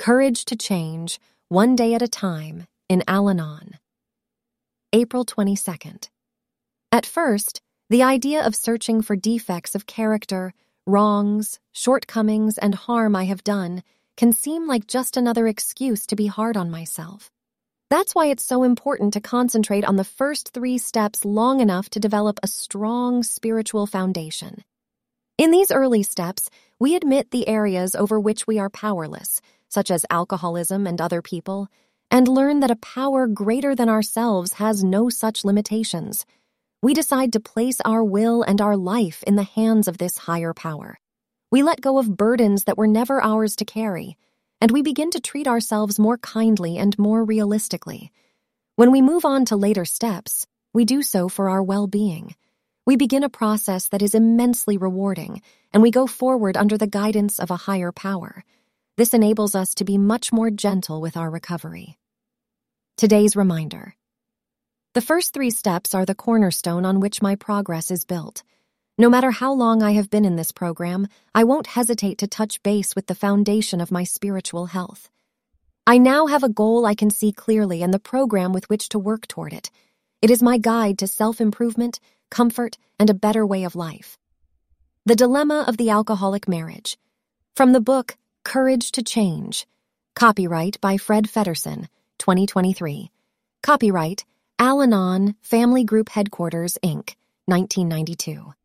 Courage to Change, One Day at a Time, in Al-Anon. April 22nd. At first, the idea of searching for defects of character, wrongs, shortcomings, and harm I have done can seem like just another excuse to be hard on myself. That's why it's so important to concentrate on the first 3 steps long enough to develop a strong spiritual foundation. In these early steps, we admit the areas over which we are powerless, such as alcoholism and other people, and learn that a power greater than ourselves has no such limitations. We decide to place our will and our life in the hands of this higher power. We let go of burdens that were never ours to carry, and we begin to treat ourselves more kindly and more realistically. When we move on to later steps, we do so for our well-being. We begin a process that is immensely rewarding, and we go forward under the guidance of a higher power. This enables us to be much more gentle with our recovery. Today's reminder. The first 3 steps are the cornerstone on which my progress is built. No matter how long I have been in this program, I won't hesitate to touch base with the foundation of my spiritual health. I now have a goal I can see clearly and the program with which to work toward it. It is my guide to self-improvement, comfort, and a better way of life. The Dilemma of the Alcoholic Marriage. From the book Courage to Change. Copyright by Fred Feddersen, 2023. Copyright Al-Anon Family Group Headquarters, Inc., 1992.